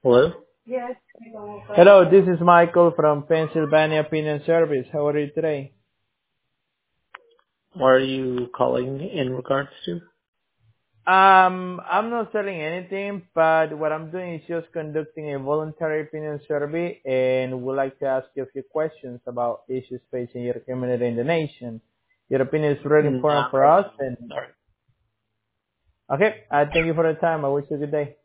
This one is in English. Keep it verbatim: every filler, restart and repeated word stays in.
Hello? Hello, this is Michael from Pennsylvania Opinion Service. How are you today? What are you calling in regards to? Um, I'm not selling anything, but what I'm doing is just conducting a voluntary opinion survey and would like to ask you a few questions about issues facing your community in the nation. Your opinion is really important Not for right us, now. and Sorry. okay, I thank you for the time. I wish you a good day.